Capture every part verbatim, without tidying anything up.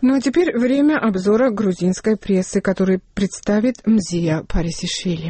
Ну а теперь время обзора грузинской прессы, который представит Мзия Парисишвили.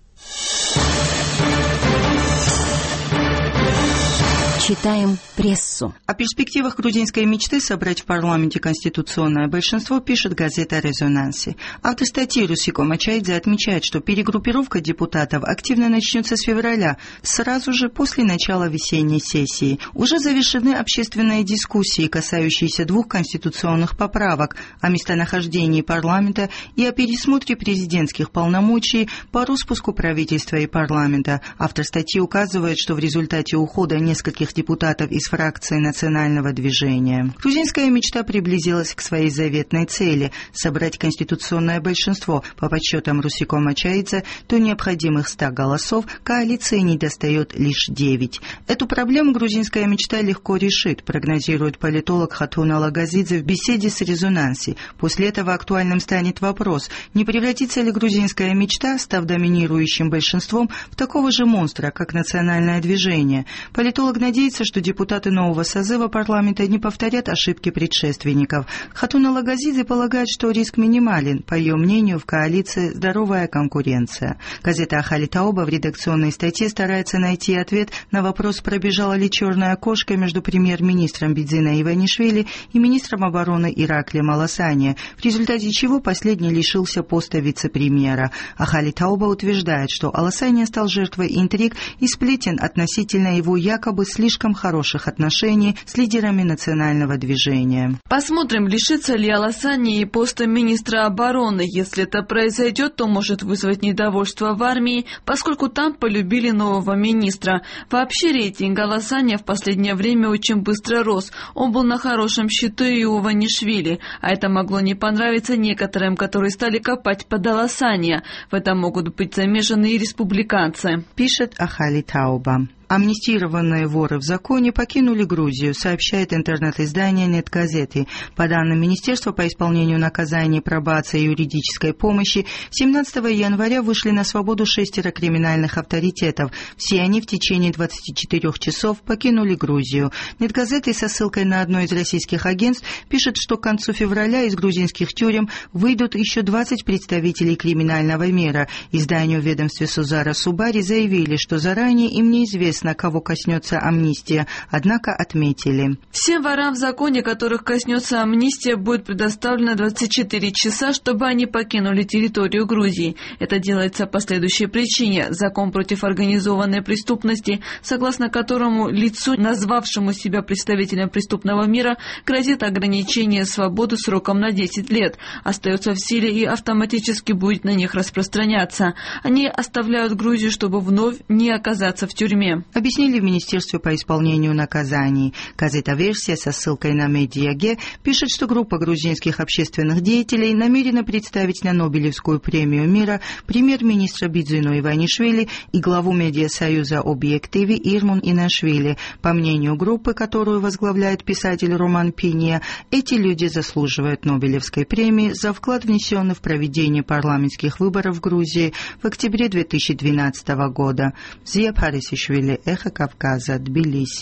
Читаем прессу. О перспективах грузинской мечты собрать в парламенте конституционное большинство пишет газета «Резонанси». Автор статьи Русико Мачайдзе отмечает, что перегруппировка депутатов активно начнется с февраля, сразу же после начала весенней сессии. Уже завершены общественные дискуссии, касающиеся двух конституционных поправок о местонахождении парламента и о пересмотре президентских полномочий по распуску правительства и парламента. Автор статьи указывает, что в результате ухода нескольких депутатов из фракции национального движения грузинская мечта приблизилась к своей заветной цели – собрать конституционное большинство. По подсчетам Русико Мачайдзе, то необходимых ста голосов коалиции недостает лишь девять. Эту проблему грузинская мечта легко решит, прогнозирует политолог Хатун Алагазидзе в беседе с «Резонанси». После этого актуальным станет вопрос, не превратится ли грузинская мечта, став доминирующим большинством, в такого же монстра, как национальное движение. Политолог надеется, что депутаты нового созыва парламента не повторят ошибки предшественников. Хатун Алагазидзе полагает, что риск минимален. По ее мнению, в коалиции здоровая конкуренция. Газета Ахали Таоба в редакционной статье старается найти ответ на вопрос, пробежала ли черная кошка между премьер-министром Бидзиной Иванишвили и министром обороны Ираклием Аласания, в результате чего последний лишился поста вице-премьера. Ахали Таоба утверждает, что Аласания стал жертвой интриг и сплетен относительно его якобы слишком хороших отношений с лидерами национального движения. Посмотрим, лишится ли Аласания и поста министра обороны. Если это произойдет, то может вызвать недовольство в армии, поскольку там полюбили нового министра. Вообще рейтинг Аласания в последнее время очень быстро рос. Он был на хорошем счету и у Иванишвили, а это могло не понравиться некоторым, которые стали копать под Аласания. В этом могут быть замешаны и республиканцы. Пишет Ахали Тауба. Амнистированные воры в законе покинули Грузию, сообщает интернет-издание «Нет-газеты». По данным Министерства по исполнению наказаний, пробации и юридической помощи, семнадцатого января вышли на свободу шестеро криминальных авторитетов. Все они в течение двадцати четырёх часов покинули Грузию. «Нет-газеты» со ссылкой на одно из российских агентств пишет, что к концу февраля из грузинских тюрем выйдут еще двадцать представителей криминального мира. Изданию в ведомстве Сузара Субари заявили, что заранее им неизвестно, на кого коснется амнистия, однако отметили. Всем ворам в законе, которых коснется амнистия, будет предоставлено двадцать четыре часа, чтобы они покинули территорию Грузии. Это делается по следующей причине. Закон против организованной преступности, согласно которому лицу, назвавшему себя представителем преступного мира, грозит ограничение свободы сроком на десять лет, остается в силе и автоматически будет на них распространяться. Они оставляют Грузию, чтобы вновь не оказаться в тюрьме. Объяснили в Министерстве по исполнению наказаний. Газета «Версия» со ссылкой на Медиаге пишет, что группа грузинских общественных деятелей намерена представить на Нобелевскую премию мира премьер-министра Бидзину Иванишвили и главу медиасоюза «Объективи» Ирмун Инашвили. По мнению группы, которую возглавляет писатель Роман Пинья, эти люди заслуживают Нобелевской премии за вклад, внесенный в проведение парламентских выборов в Грузии в октябре две тысячи двенадцатого года. Мзия Парисишвили, Эхо Кавказа, Тбилиси.